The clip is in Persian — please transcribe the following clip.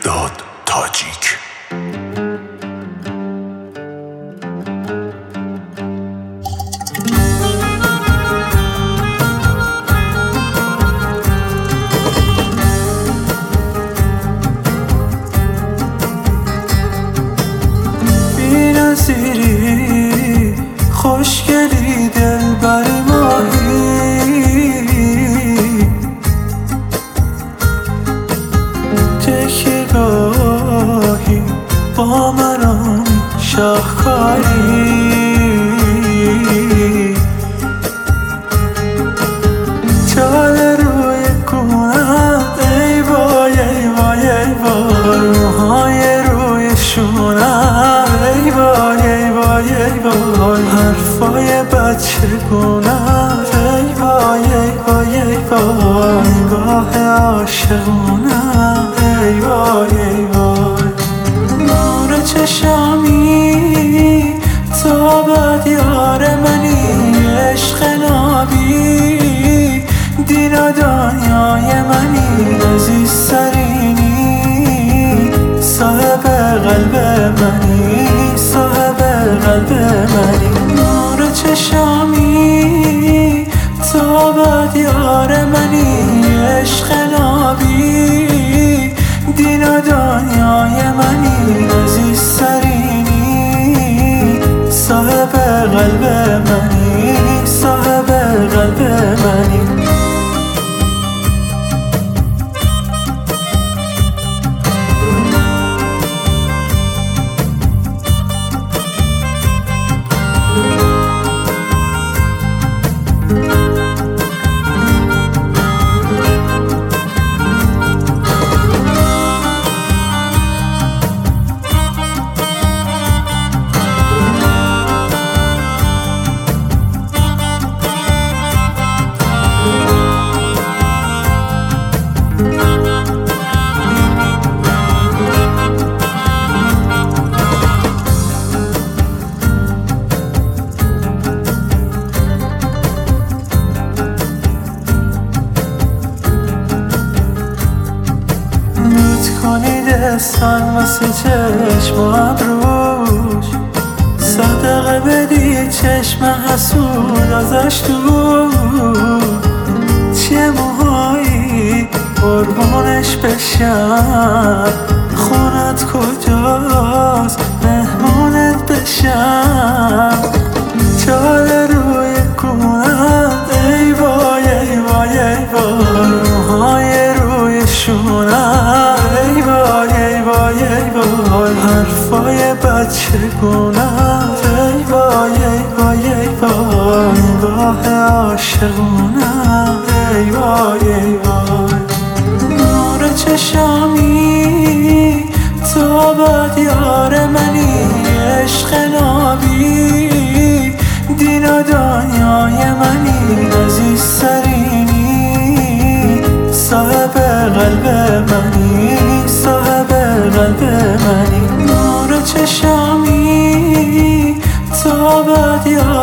مهرداد تاجیک. بی‌نظیری خوشگلی دلبر ماهی، تکیه گاهی با منم شاهکاری، چال روی گونم ای وای ای وای ای وای، موهای روی شونم ای وای ای وای ای وای، حرفای بچگونم ای وای ای وای ای وای، نگاه عاشقونم ای وای ای وای، نور چشامی تو بد یار منی، عشق نابی دین و دنیای منی، عزیزترینی صاحب قلب منی، صاحب قلب منی، نور چشامی تو بد یار منی، عشق نابی دین و دنیای منی، عزیزترینی صاحب قلب منی، صاحب قلب منی. کنی دستان واسه چشم و ابروش، صدقه بدی چشم حسود ازش دور، چه موهایی قربونش بشم، خونت کجاست مهمونت بشم، چال روی گونم ای وای ای وای ای وای، موهای روی شونم ای وای ای وای ای وای، حرفای بچگونم ای وای ای وای ای وای، نگاه عاشقونم ای وای ای وای، نور چشامی تو بد یار منی، عشق نابی دین و دنیای منی، عزیزترینی صاحب قلب منی، صاحب قلب منی، نور چشامی تو بد یار